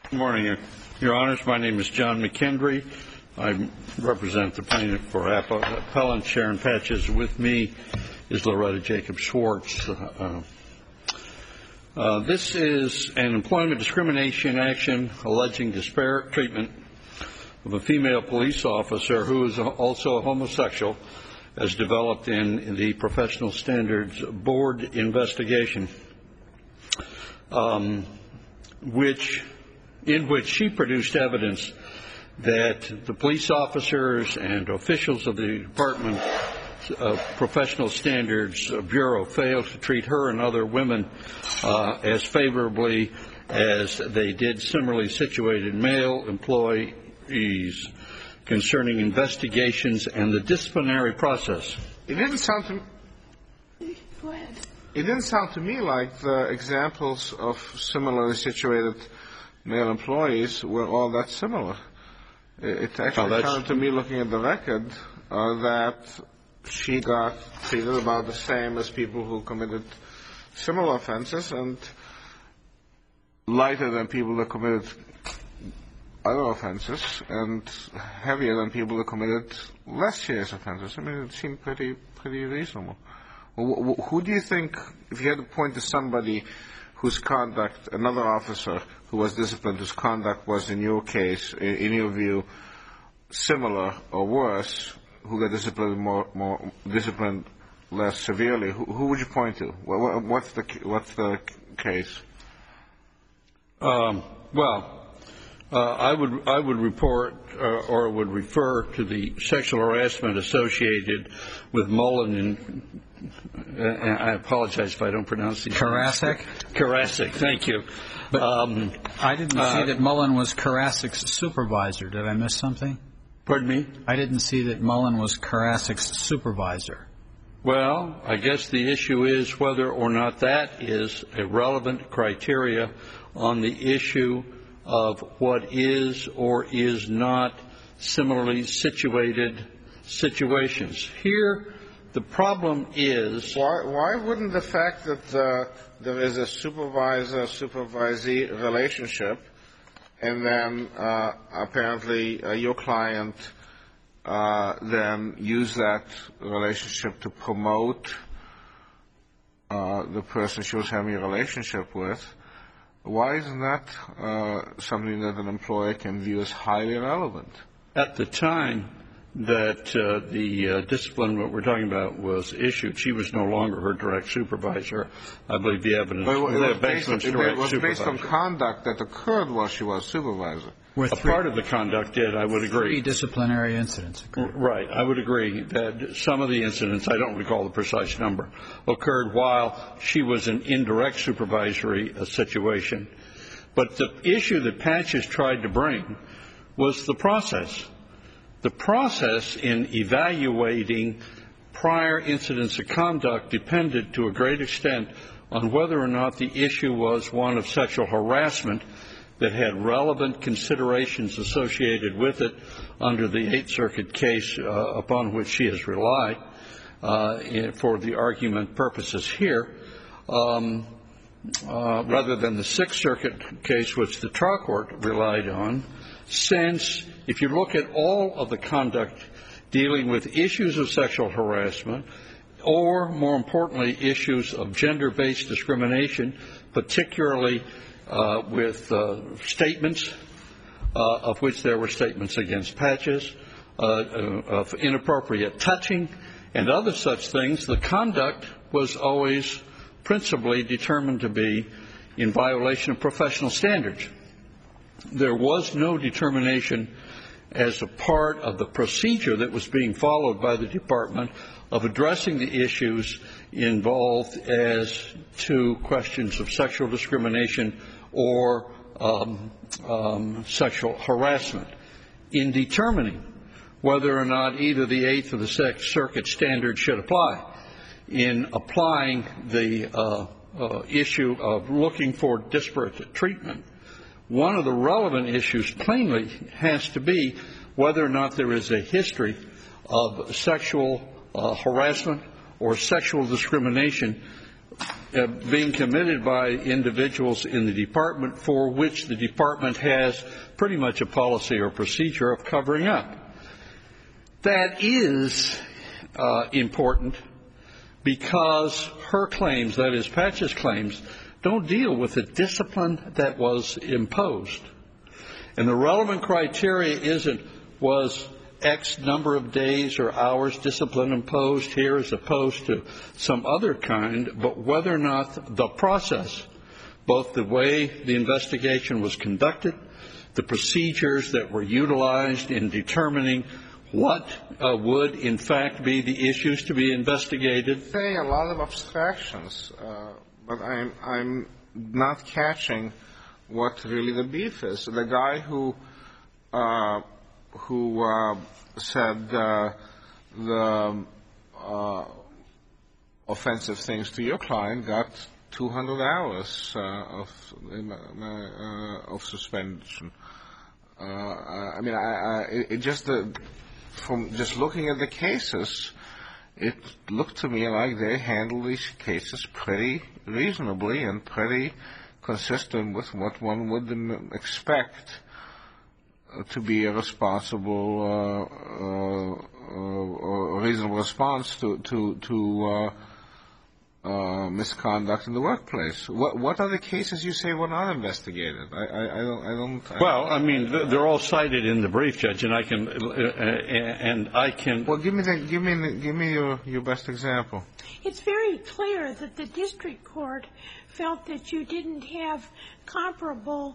Good morning, Your Honors. My name is John McKendry. I represent the plaintiff for appellant Sharon Patches. With me is Loretta Jacob Schwartz. This is an employment discrimination action alleging disparate treatment of a female police officer who is also a homosexual, as developed in the Professional Standards Board investigation, in which she produced evidence that the police officers and officials of the Department of Professional Standards Bureau failed to treat her and other women as favorably as they did similarly situated male employees concerning investigations and the disciplinary process. It didn't sound to me like the examples of similarly situated male employees were all that similar. It actually sounded to me, looking at the record, that she got treated about the same as people who committed similar offenses and lighter than people that committed other offenses and heavier than people that committed less serious offenses. I mean, it seemed pretty reasonable. Who do you think, if you had to point to somebody whose conduct, another officer who was disciplined, whose conduct was, in your case, in your view, similar or worse, who got disciplined less severely, who would you point to? What's the case? I would report or would refer to the sexual harassment associated with Mullen and I apologize if I don't pronounce these. Karasik? Karasik, thank you. But I didn't see that Mullen was Karasik's supervisor. Did I miss something? Pardon me? I didn't see that Mullen was Karasik's supervisor. Well, I guess the issue is whether or not that is a relevant criteria on the issue of what is or is not similarly situated situations. Here, the problem is... Why wouldn't the fact that there is a supervisor-supervisee relationship and then apparently your client then use that relationship to promote the person she was having a relationship with, why isn't that something that an employer can view as highly relevant? At the time that the discipline that we're talking about was issued, she was no longer her direct supervisor. I believe the evidence was based on conduct that occurred while she was supervisor. A part of the conduct did, I would agree. 3 disciplinary incidents occurred. Right. I would agree that some of the incidents, I don't recall the precise number, occurred while she was an indirect supervisory situation. But the issue that Patches tried to bring was the process. The process in evaluating prior incidents of conduct depended to a great extent on whether or not the issue was one of sexual harassment that had relevant considerations associated with it under the Eighth Circuit case upon which she has relied for the argument purposes here, rather than the Sixth Circuit case which the trial court relied on, since if you look at all of the conduct dealing with issues of sexual harassment or, more importantly, issues of gender-based discrimination, particularly with statements, of which there were statements against Patches, of inappropriate touching and other such things, the conduct was always principally determined to be in violation of professional standards. There was no determination as a part of the procedure that was being followed by the department of addressing the issues involved as to questions of sexual discrimination or sexual harassment. In determining whether or not either the Eighth or the Sixth Circuit standards should apply, in applying the issue of looking for disparate treatment, one of the relevant issues plainly has to be whether or not there is a history of sexual harassment or sexual discrimination being committed by individuals in the department for which the department has pretty much a policy or procedure of covering up. That is important because her claims, that is Patch's claims, don't deal with the discipline that was imposed. And the relevant criteria isn't was X number of days or hours discipline imposed here as opposed to some other kind, but whether or not the process, both the way the investigation was conducted, the procedures that were utilized in determining what would in fact be the issues to be investigated. Saying a lot of abstractions, but I'm not catching what really the beef is. The guy who said the offensive things to your client got 200 hours of suspension. I mean, it just from just looking at the cases, it looked to me like they handled these cases pretty reasonably and pretty consistent with what one would expect to be a responsible or reasonable response to misconduct in the workplace. What are the cases you say were not investigated? I don't. Well, I mean, they're all cited in the brief, Judge, and I can. Well, give me your best example. It's very clear that the district court felt that you didn't have comparable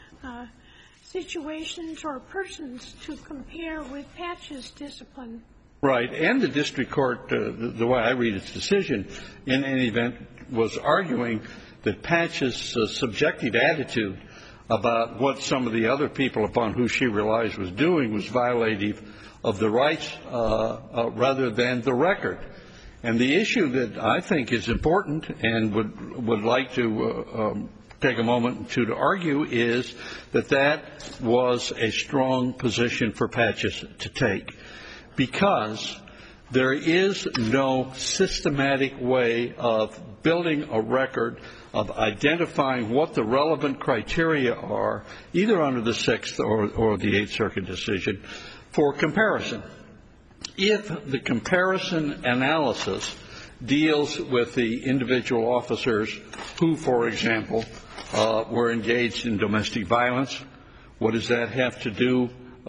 situations or persons to compare with Patch's discipline. Right. And the district court, the way I read its decision, in any event, was arguing that Patch's subjective attitude about what some of the other people upon who she relies was doing was violative of the rights rather than the record. And the issue that I think is important and would like to take a moment to argue is that was a strong position for Patch's to take, because there is no systematic way of building a record of identifying what the relevant criteria are, either under the Sixth or the Eighth Circuit decision, for comparison. If the comparison analysis deals with the individual officers who, for example, were engaged in domestic violence, what does that have to do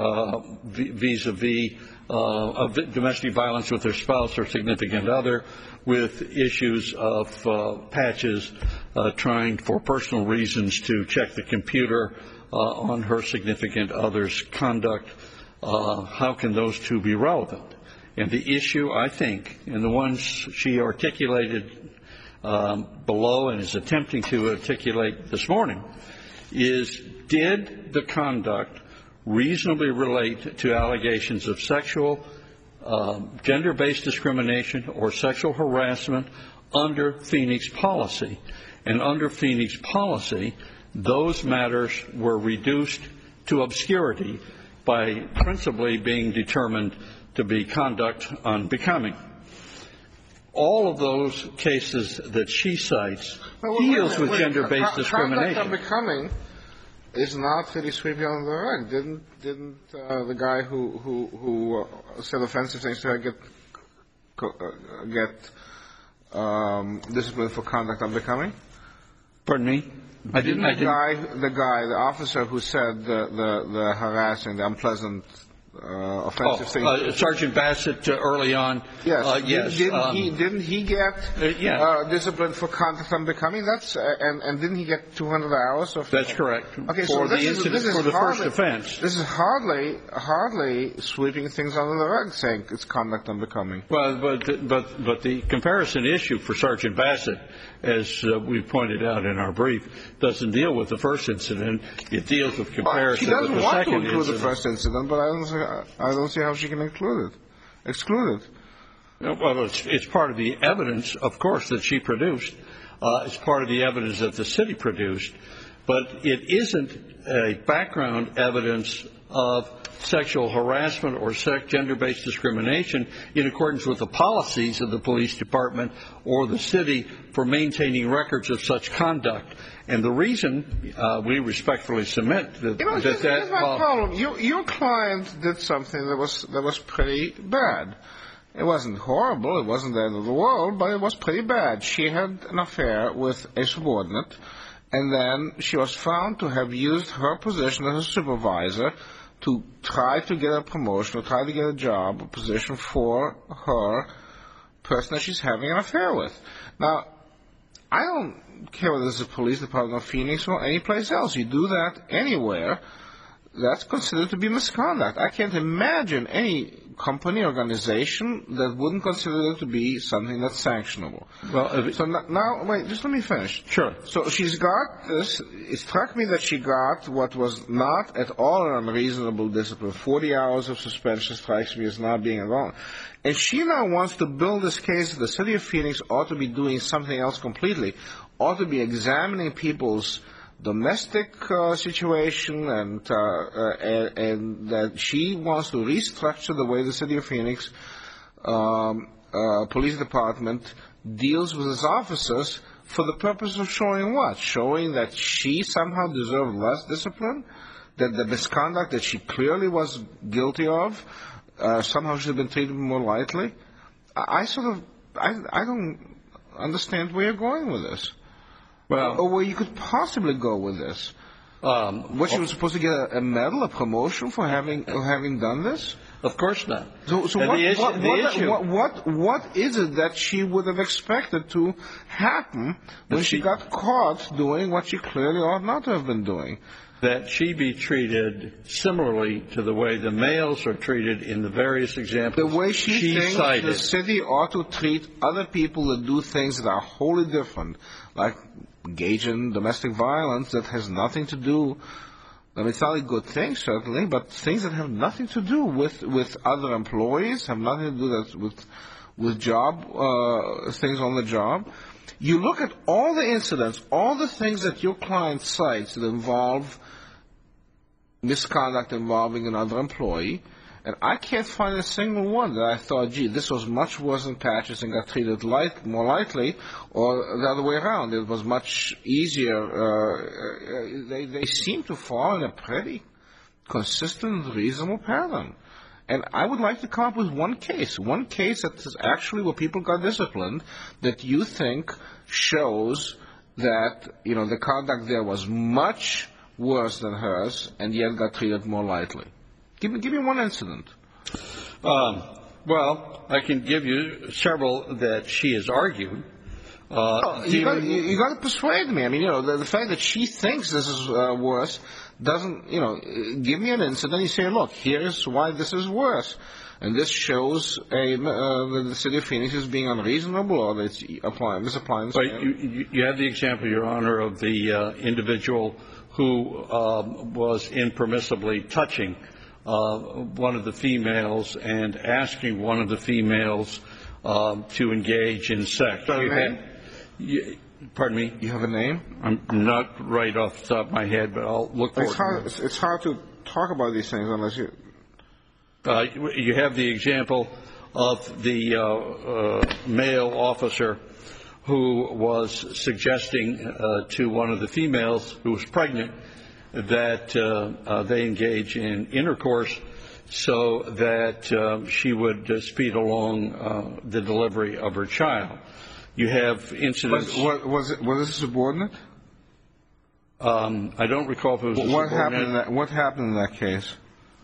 vis-a-vis domestic violence with their spouse or significant other, with issues of Patch's trying for personal reasons to check the computer on her significant other's conduct? How can those two be relevant? And the issue, I think, and the ones she articulated below and is attempting to articulate this morning, is did the conduct reasonably relate to allegations of sexual, gender-based discrimination or sexual harassment under Phoenix policy? And under Phoenix policy, those matters were reduced to obscurity by principally being determined to be conduct unbecoming. All of those cases that she cites deals with gender-based discrimination. Conduct unbecoming is not really sweeping under the rug. Didn't the guy who said offensive things to her get disciplined for conduct unbecoming? Pardon me? The officer who said the harassing, the unpleasant, offensive things. Sergeant Bassett early on. Yes. Yes. Didn't he get disciplined for conduct unbecoming? And didn't he get 200 hours of? That's correct. Okay, for the incident, for the first offense. This is hardly sweeping things under the rug, saying it's conduct unbecoming. Well, but the comparison issue for Sergeant Bassett, as we pointed out in our brief, doesn't deal with the first incident. It deals with comparison with the second incident. She doesn't want to include the first incident, but I don't see how she can exclude it. Well, it's part of the evidence, of course, that she produced. It's part of the evidence that the city produced. But it isn't a background evidence of sexual harassment or gender-based discrimination in accordance with the policies of the police department or the city for maintaining records of such conduct. And the reason we respectfully submit that here's my problem. Your client did something that was pretty bad. It wasn't horrible. It wasn't the end of the world, but it was pretty bad. She had an affair with a subordinate, and then she was found to have used her position as a supervisor to try to get a promotion or try to get a job, a position for her person that she's having an affair with. Now, I don't care whether this is the police department of Phoenix or any place else. You do that anywhere, that's considered to be misconduct. I can't imagine any company, organization that wouldn't consider it to be something that's sanctionable. Well, so now, wait, just let me finish. Sure. So she's got this. It struck me that she got what was not at all an unreasonable discipline. 40 hours of suspension strikes me as not being wrong. And she now wants to build this case that the city of Phoenix ought to be doing something else completely, ought to be examining people's domestic situation, and that she wants to restructure the way the city of Phoenix police department deals with its officers for the purpose of showing what? Showing that she somehow deserved less discipline, that the misconduct that she clearly was guilty of somehow should have been treated more lightly. I don't understand where you're going with this. Well, or where you could possibly go with this. What, she was supposed to get a medal, a promotion for having done this? Of course not. So what is it that she would have expected to happen when she got caught doing what she clearly ought not to have been doing? That she be treated similarly to the way the males are treated in the various examples the way she thinks cited. The city ought to treat other people that do things that are wholly different, like engage in domestic violence that has nothing to do, I mean, it's not a good thing, certainly, but things that have nothing to do with other employees, have nothing to do with job, things on the job. You look at all the incidents, all the things that your client cites that involve misconduct involving another employee, and I can't find a single one that I thought, gee, this was much worse than Patches and got treated more lightly, or the other way around. It was much easier. They seem to fall in a pretty consistent, reasonable pattern. And I would like to come up with one case that is actually where people got disciplined, that you think shows that, you know, the conduct there was much worse than hers, and yet got treated more lightly. Give me one incident. Well, I can give you several that she has argued. You got to persuade me. I mean, you know, the fact that she thinks this is worse doesn't, you know, give me an incident. You say, look, here's why this is worse. And this shows that the city of Phoenix is being unreasonable, or that it's misapplying the standard. You have the example, Your Honor, of the individual who was impermissibly touching one of the females and asking one of the females to engage in sex. Pardon me? You have a name? I'm not right off the top of my head, but I'll look for it. It's hard to talk about these things unless you... You have the example of the male officer who was suggesting to one of the females who was pregnant that they engage in intercourse so that she would speed along the delivery of her child. You have incidents... Was it a subordinate? I don't recall if it was a subordinate. What happened in that case?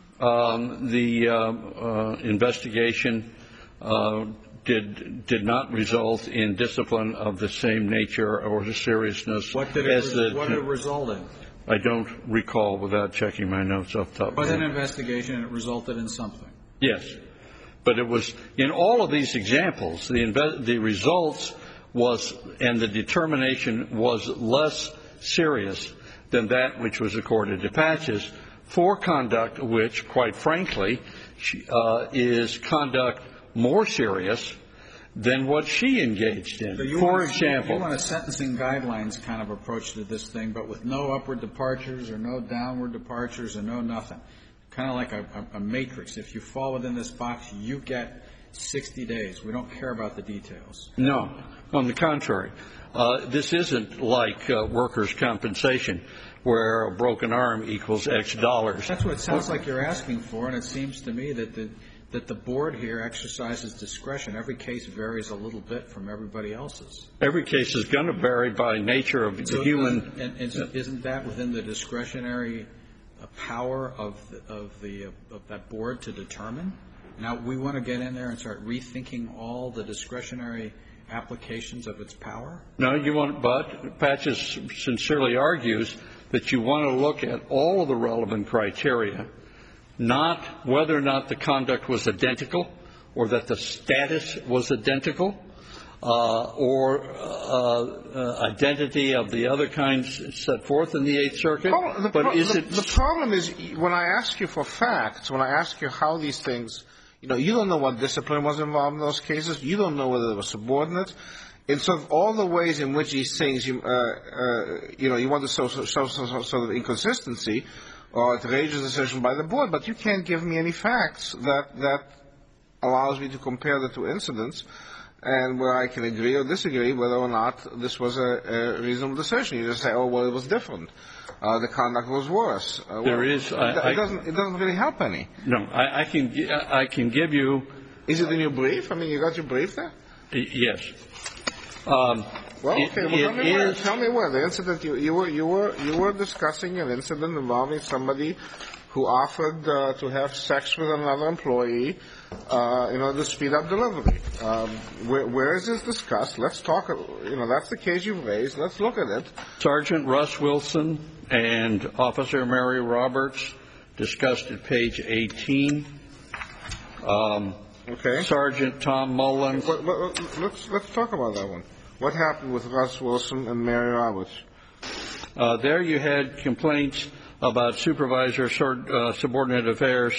The investigation did not result in discipline of the same nature or seriousness. What did it result in? I don't recall without checking my notes off the top of my head. But an investigation, it resulted in something. Yes. But it was, in all of these examples, the results was, and the determination was less serious than that which was accorded to Patches for conduct which, quite frankly, is conduct more serious than what she engaged in. So for example... You want a sentencing guidelines kind of approach to this thing, but with no upward departures or no downward departures or no nothing. kind of like a matrix. If you fall within this box, you get 60 days. We don't care about the details. No. On the contrary. This isn't like workers' compensation, where a broken arm equals X dollars. That's what it sounds like you're asking for, and it seems to me that the board here exercises discretion. Every case varies a little bit from everybody else's. Every case is going to vary by nature of the human. And isn't that within the discretionary power of that board to determine? Now, we want to get in there and start rethinking all the discretionary applications of its power? No, you want, but Patches sincerely argues that you want to look at all of the relevant criteria, not whether or not the conduct was identical or that the status was identical or identity of the other kinds set forth in the Eighth Circuit. The problem is when I ask you for facts, when I ask you how these things, you don't know what discipline was involved in those cases. You don't know whether they were subordinate. And so all the ways in which these things, you want to show sort of inconsistency or outrageous decision by the board, but you can't give me any facts that allows me to compare the two incidents and where I can agree or disagree whether or not this was a reasonable decision. You just say, oh, well, it was different. The conduct was worse. It doesn't really help any. No, I can give you. Is it in your brief? I mean, you got your brief there? Yes. Well, okay. Tell me where the incident you were discussing an incident involving somebody who offered to have sex with another employee in order to speed up delivery. Where is this discussed? Let's talk. That's the case you've raised. Let's look at it. Sergeant Russ Wilson and Officer Mary Roberts discussed at page 18. Okay. Sergeant Tom Mullins. Let's talk about that one. What happened with Russ Wilson and Mary Roberts? There you had complaints about supervisor subordinate affairs.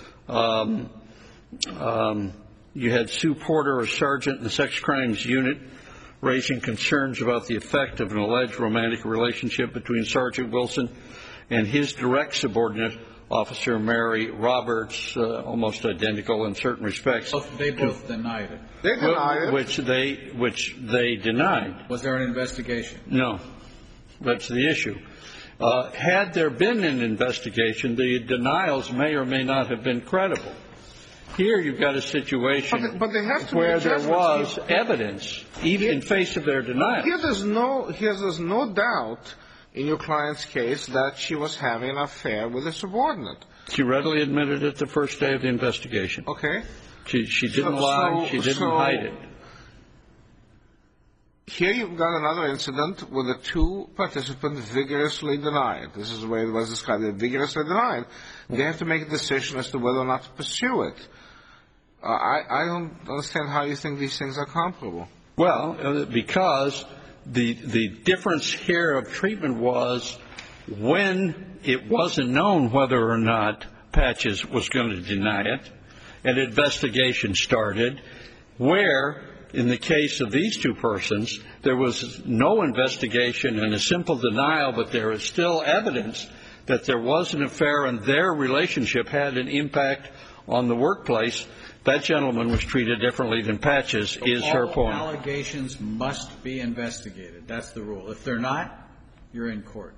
You had Sue Porter, a sergeant in the sex crimes unit, raising concerns about the effect of an alleged romantic relationship between Sergeant Wilson and his direct subordinate, Officer Mary Roberts, almost identical in certain respects. They both denied it. They denied it. Which they denied. Was there an investigation? No. That's the issue. Had there been an investigation, the denials may or may not have been credible. Here you've got a situation but they have to where there was evidence, even in face of their denial. Here there's no doubt in your client's case that she was having an affair with a subordinate. She readily admitted it the first day of the investigation. Okay. She didn't lie. She didn't hide it. Here you've got another incident where the two participants vigorously denied. This is the way it was described. They vigorously denied. They have to make a decision as to whether or not to pursue it. I don't understand how you think these things are comparable. Well, because the difference here of treatment was when it wasn't known whether or not Patches was going to deny it, an investigation started where, in the case of these two persons, there was no investigation and a simple denial, but there is still evidence that there was an affair and their relationship had an impact on the workplace. That gentleman was treated differently than Patches, is her point. All allegations must be investigated. That's the rule. If they're not, you're in court.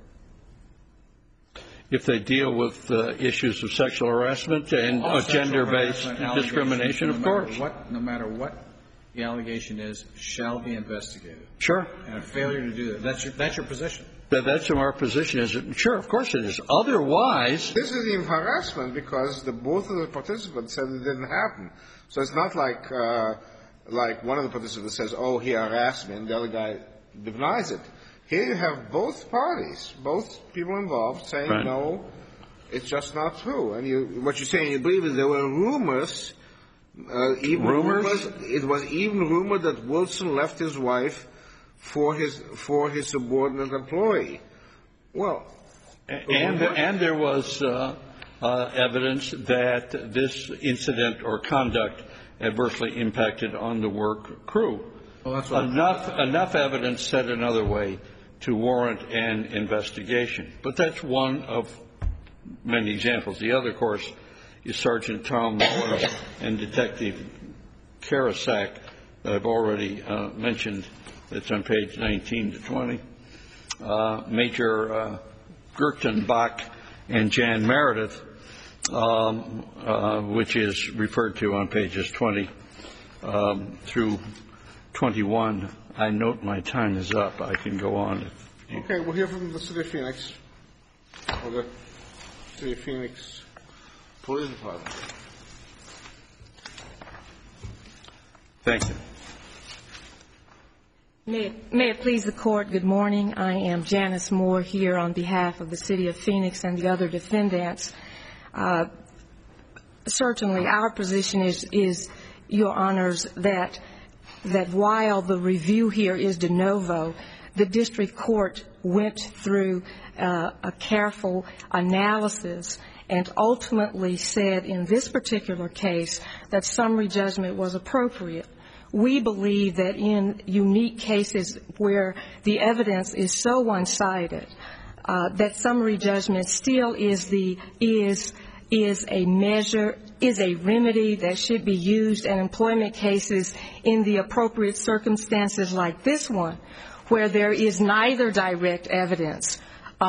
If they deal with issues of sexual harassment and gender-based discrimination, of course. No matter what the allegation is, shall be investigated. Sure. And a failure to do that, that's your position. That's our position. Is it? Sure, of course it is. Otherwise, this is even harassment because both of the participants said it didn't happen. So it's not like one of the participants says, "Oh, he harassed me," and the other guy denies it. Here you have both parties, both people involved, saying, right. No, it's just not true. And what you're saying, you believe is there were rumors. Rumors? It was even rumored that Wilson left his wife for his subordinate employee. Well, and there was evidence that this incident or conduct adversely impacted on the work crew. Well, that's enough evidence, said another way, to warrant an investigation. But that's one of many examples. The other, of course, is Sergeant Tom Muller and Detective Karasak that I've already mentioned. That's on page 19 to 20. Major Gertenbach and Jan Meredith, which is referred to on pages 20 through 21. I note my time is up. I can go on. Okay, we'll hear from the City of Phoenix, or the City of Phoenix Police Department. Thank you. May it please the Court, good morning. I am Janice Moore here on behalf of the City of Phoenix and the other defendants. Certainly our position is, Your Honors, that while the review here is de novo, the district court went through a careful analysis and ultimately said in this particular case that summary judgment was appropriate. We believe that in unique cases where the evidence is so one-sided, that summary judgment still is a measure, is a remedy that should be used in employment cases in the appropriate circumstances like this one, where there is neither direct evidence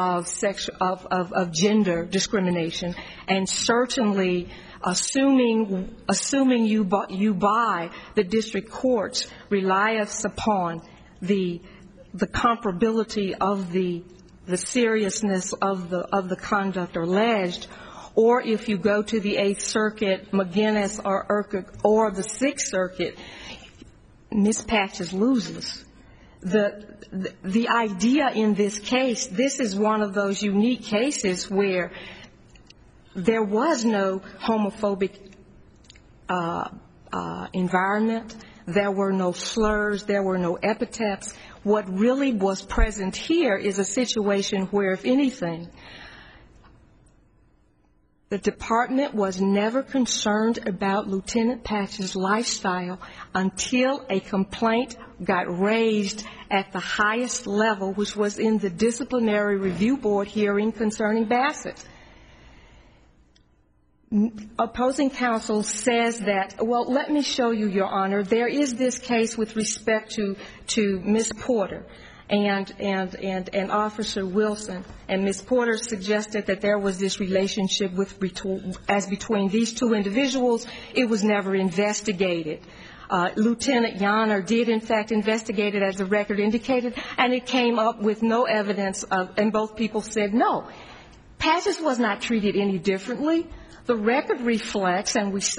of gender discrimination, and certainly assuming you buy the district court's reliance upon the comparability of the seriousness of the conduct alleged, or if you go to the Eighth Circuit, McGinnis or Urquhart, or the Sixth Circuit, Ms. Patches loses. The idea in this case, this is one of those unique cases where there was no homophobic environment. There were no slurs. There were no epithets. What really was present here is a situation where, if anything, the department was never concerned about Lieutenant Patches' lifestyle until a complaint got raised at the highest level, which was in the disciplinary review board hearing concerning Bassett. Opposing counsel says that, well, let me show you, Your Honor, there is this case with respect to Ms. Porter and Officer Wilson, and Ms. Porter suggested that there was this relationship between these two individuals. It was never investigated. Lieutenant Yonner did, in fact, investigate it, as the record indicated, and it came up with no evidence and both people said no. Patches was not treated any differently. The record reflects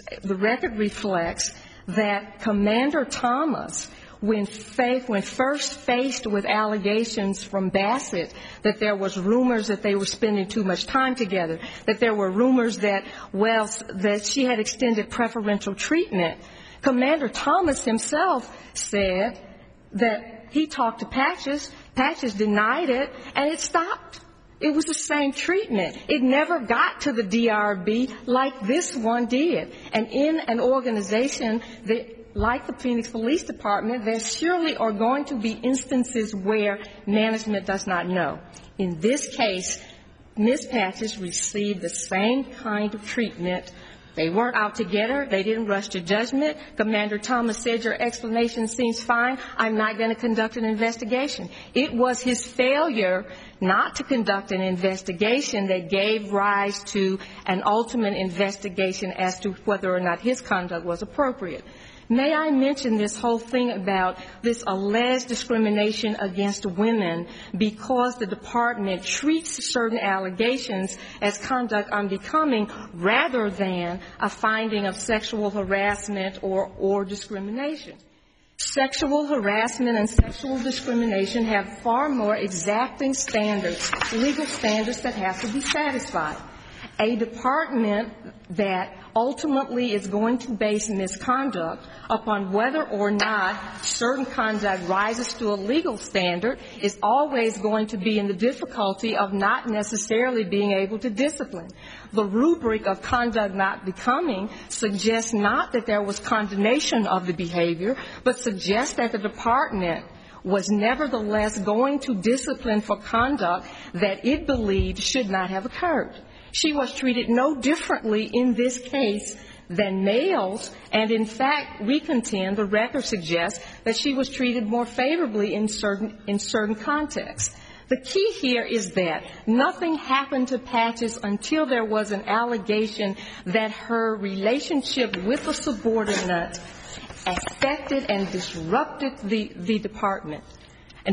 that Commander Thomas, when first faced with allegations from Bassett that there was rumors that they were spending too much time together, that there were rumors that she had extended preferential treatment, Commander Thomas himself said that he talked to Patches. Patches denied it, and it stopped. It was the same treatment. It never got to the DRB like this one did. And in an organization like the Phoenix Police Department, there surely are going to be instances where management does not know. In this case, Ms. Patches received the same kind of treatment. They weren't out to get her. They didn't rush to judgment. Commander Thomas said, your explanation seems fine. I'm not going to conduct an investigation. It was his failure not to conduct an investigation that gave rise to an ultimate investigation as to whether or not his conduct was appropriate. May I mention this whole thing about this alleged discrimination against women because the department treats certain allegations as conduct unbecoming rather than a finding of sexual harassment or discrimination. Sexual harassment and sexual discrimination have far more exacting standards, legal standards that have to be satisfied. A department that ultimately is going to base misconduct upon whether or not certain conduct rises to a legal standard is always going to be in the difficulty of not necessarily being able to discipline. The rubric of conduct not becoming suggests not that there was condemnation of the behavior, but suggests that the department was nevertheless going to discipline for conduct that it believed should not have occurred. She was treated no differently in this case than males, and in fact, we contend, the record suggests that she was treated more favorably in certain contexts. The key here is that nothing happened to Patches until there was an allegation that her relationship with a subordinate affected and disrupted the department and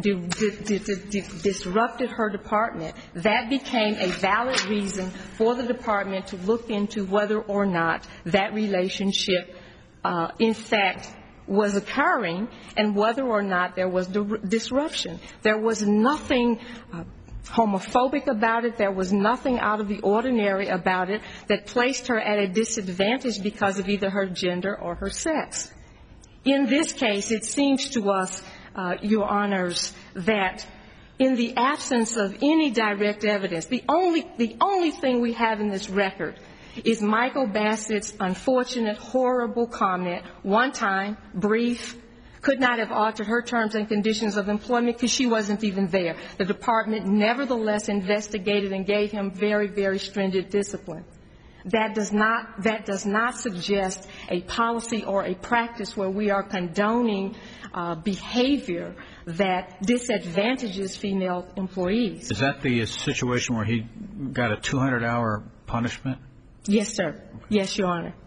disrupted her department. That became a valid reason for the department to look into whether or not that relationship, in fact, was occurring and whether or not there was disruption. There was nothing homophobic about it. There was nothing out of the ordinary about it that placed her at a disadvantage because of either her gender or her sex. In this case, it seems to us, Your Honors, that in the absence of any direct evidence, the only thing we have in this record is Michael Bassett's unfortunate, horrible comment, one time, brief, could not have altered her terms and conditions of employment because she wasn't even there. The department nevertheless investigated and gave him very, very stringent discipline. That does not suggest a policy or a practice where we are condoning behavior that disadvantages female employees. Is that the situation where he got a 200-hour punishment? Yes, sir. Yes, Your Honor.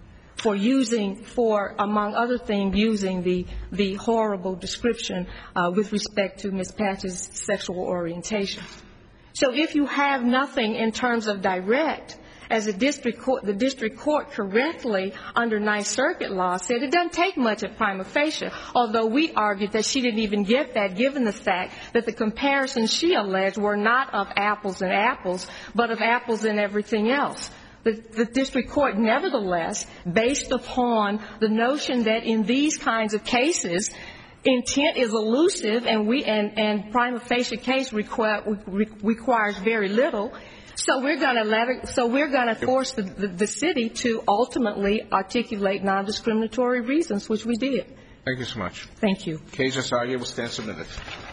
For among other things, using the horrible description with respect to Ms. Patch's sexual orientation. So if you have nothing in terms of direct, as the district court correctly under Ninth Circuit law said, it doesn't take much at prima facie, although we argued that she didn't even get that given the fact that the comparisons she alleged were not of apples and apples, but of apples and everything else. The district court, nevertheless, based upon the notion that in these kinds of cases, intent is elusive and prima facie case requires very little. So we're going to force the city to ultimately articulate non-discriminatory reasons, which we did. Thank you so much. Thank you. Case as argued will stand submitted.